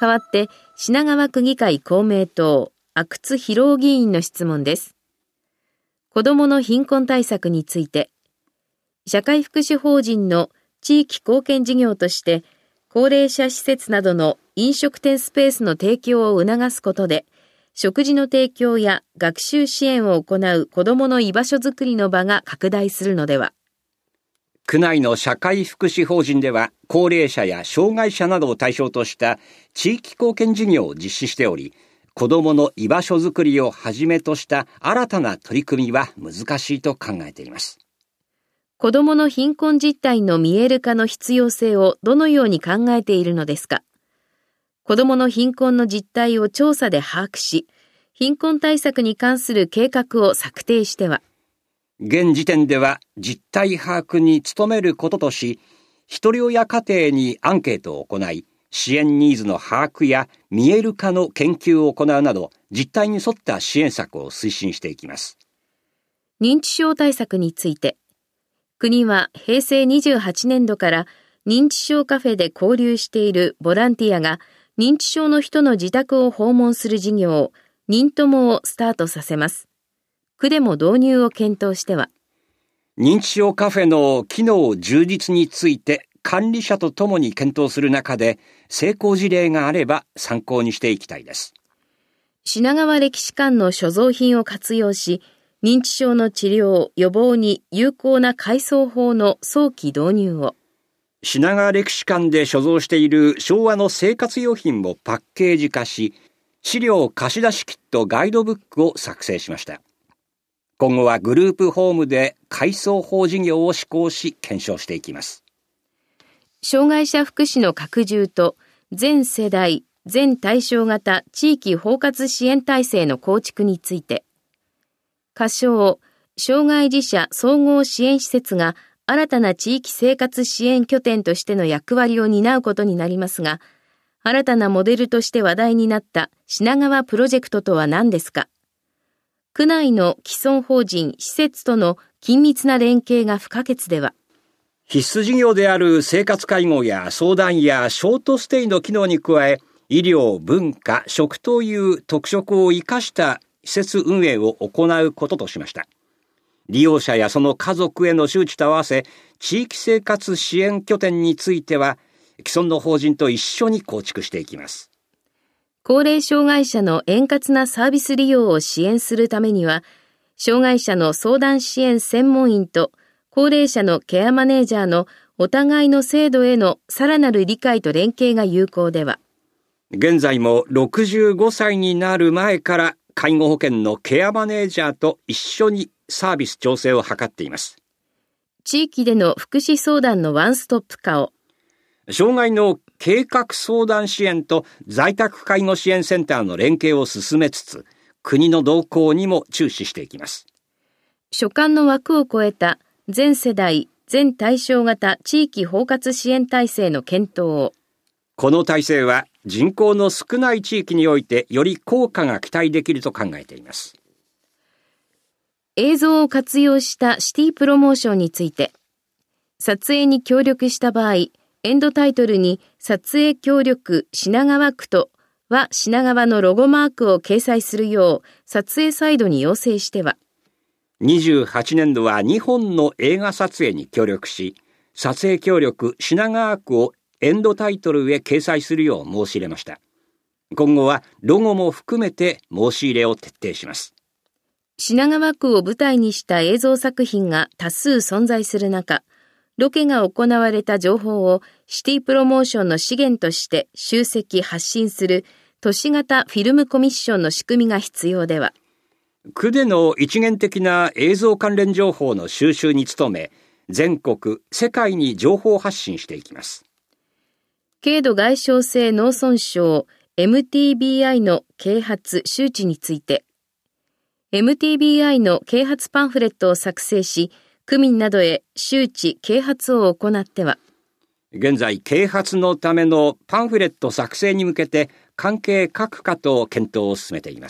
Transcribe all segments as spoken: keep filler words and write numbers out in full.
代わって品川区議会公明党阿久津博夫議員の質問です。子どもの貧困対策について、社会福祉法人の地域貢献事業として高齢者施設などの飲食店スペースの提供を促すことで、食事の提供や学習支援を行う子どもの居場所づくりの場が拡大するのでは。 区内の社会福祉法人では、高齢者や障害者などを対象とした地域貢献事業を実施しており、子どもの居場所づくりをはじめとした新たな取り組みは難しいと考えています。 子どもの貧困実態の見える化の必要性をどのように考えているのですか。子どもの貧困の実態を調査で把握し、貧困対策に関する計画を策定しては。 現時点では実態把握に努めることとし、ひとり親家庭にアンケートを行い、支援ニーズの把握や見える化の研究を行うなど、実態に沿った支援策を推進していきます。 認知症対策について、国はへいせいにじゅうはちねんどから認知症カフェで交流しているボランティアが認知症の人の自宅を訪問する事業、認友をスタートさせます。区でも導入を検討しては。 認知症カフェの機能充実について管理者とともに検討する中で、成功事例があれば参考にしていきたいです。 品川歴史館の所蔵品を活用し、認知症の治療・予防に有効な改装法の早期導入を。 品川歴史館で所蔵している昭和の生活用品をパッケージ化し、資料貸し出しキットガイドブックを作成しました。今後はグループホームで改装法事業を施行し検証していきます。 障害者福祉の拡充と全世代・全対象型地域包括支援体制の構築について、仮称障害児者総合支援施設が新たな地域生活支援拠点としての役割を担うことになりますが、新たなモデルとして話題になった品川プロジェクトとは何ですか。区内の既存法人施設との緊密な連携が不可欠では。 必須事業である生活介護や相談やショートステイの機能に加え、医療、文化、食という特色を生かした施設運営を行うこととしました。利用者やその家族への周知と合わせ、地域生活支援拠点については、既存の法人と一緒に構築していきます。 高齢障害者の円滑なサービス利用を支援するためには、障害者の相談支援専門員と高齢者のケアマネージャーのお互いの制度へのさらなる理解と連携が有効では。 現在もろくじゅうごさいになる前から介護保険のケアマネージャーと一緒にサービス調整を図っています。 地域での福祉相談のワンストップ化を。 障害の計画相談支援と在宅介護支援センターの連携を進めつつ、国の動向にも注視していきます。 所管の枠を超えた全世代・全対象型地域包括支援体制の検討を。 この体制は人口の少ない地域においてより効果が期待できると考えています。 映像を活用したシティプロモーションについて、撮影に協力した場合、エンドタイトルに撮影協力品川区とは品川のロゴマークを掲載するよう撮影サイドに要請しては。 にじゅうはちねんどはにほんの映画撮影に協力し、撮影協力品川区をエンドタイトルへ掲載するよう申し入れました。今後はロゴも含めて申し入れを徹底します。 品川区を舞台にした映像作品が多数存在する中、ロケが行われた情報をシティプロモーションの資源として集積発信する都市型フィルムコミッションの仕組みが必要では。 区での一元的な映像関連情報の収集に努め、全国、世界に情報発信していきます。 軽度外傷性脳損傷 エムティービーアイ の啓発周知について、エムティービーアイ の啓発パンフレットを作成し、区民などへ周知啓発を行っては。 現在、啓発のためのパンフレット作成に向けて関係各課と検討を進めています。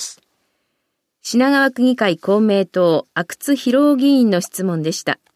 品川区議会公明党阿久津博夫議員の質問でした。